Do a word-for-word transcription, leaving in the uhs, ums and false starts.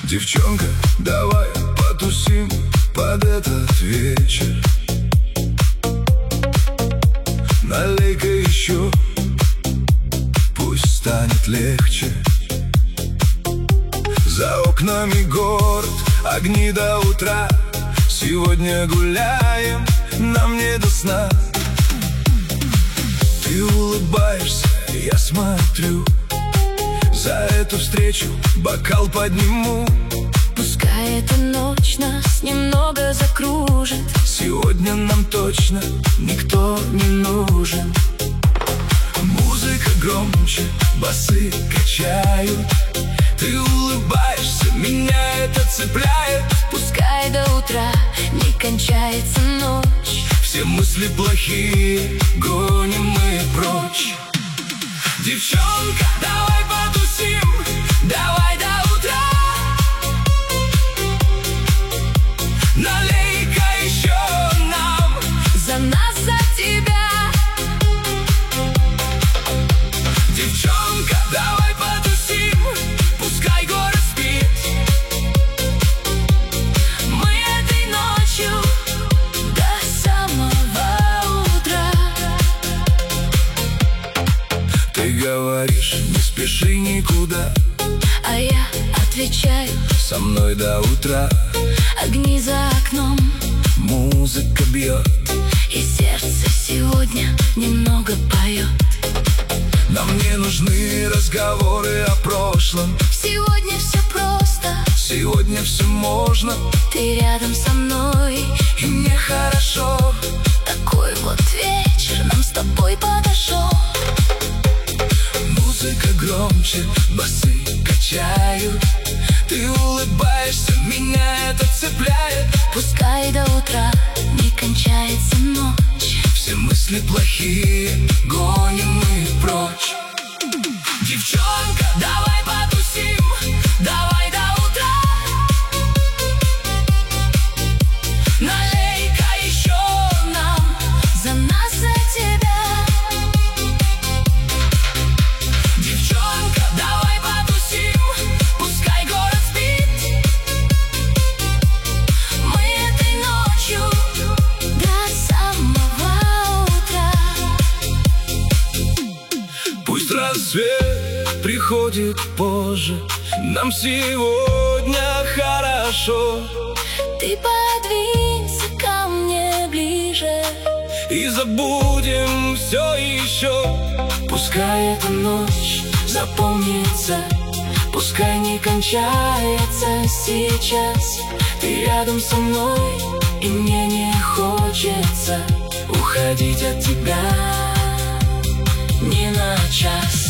Девчонка, давай потусим под этот вечер. Налей-ка еще, пусть станет легче. За окнами город, огни до утра. Сегодня гуляем, нам не до сна. Ты улыбаешься, я смотрю. За эту встречу бокал подниму. Пускай эта ночь нас немного закружит. Сегодня нам точно никто не нужен. Музыка громче, басы качают. Ты улыбаешься, меня это цепляет. Пускай до утра не кончается ночь. Все мысли плохие гоним мы прочь. Девчонка, давай потусим, давай до утра. Налей-ка еще нам, за нас, за тебя. Девчонка, давай потусим, пускай город спит. Мы этой ночью до самого утра. Ты говоришь, не спеши никуда, а я отвечаю, со мной до утра. огни за окном, музыка бьет, и сердце сегодня немного поет. Нам не нужны разговоры о прошлом. Сегодня все просто, сегодня все можно. ты рядом со мной, и мне хорошо. Такой вот вечер нам с тобой подошел. Музыка громче, басы качают. Ты улыбаешься, меня это цепляет. Пускай до утра не кончается ночь. Все мысли плохие гоним мы прочь. Девчонка, давай потусим, давай до утра. Налей-ка еще нам, за нас, за тебя. Девчонка, давай потусим, пускай город спит. Мы этой ночью до самого утра. Пусть рассвет приходит позже, нам сегодня хорошо. Ты подвинься ко мне ближе, и забудем все еще. пускай эта ночь запомнится, пускай не кончается сейчас. Ты рядом со мной, и мне не хочется уходить от тебя ни на час.